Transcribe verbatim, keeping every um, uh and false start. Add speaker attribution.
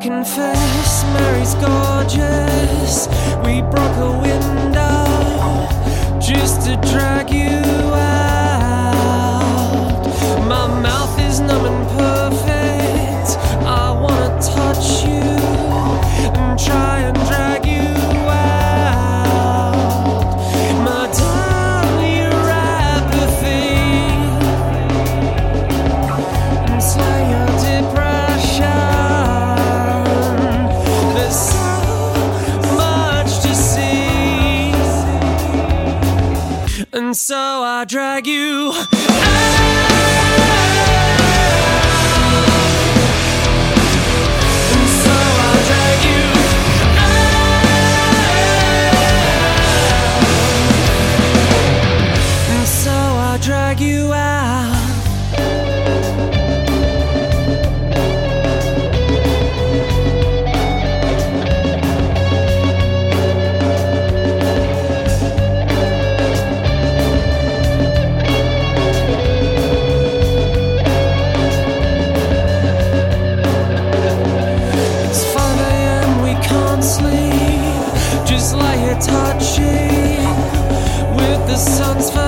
Speaker 1: confess, Mary's gorgeous. We broke a window just to drag you out. My mouth is numb and perfect. I wanna touch you and try and drag you out. Madame, your apathy and slay your depression. There's so much to see, and so I drag you out. Drag you out. It's five a m, we can't sleep. Just lie here touching with the sun's face.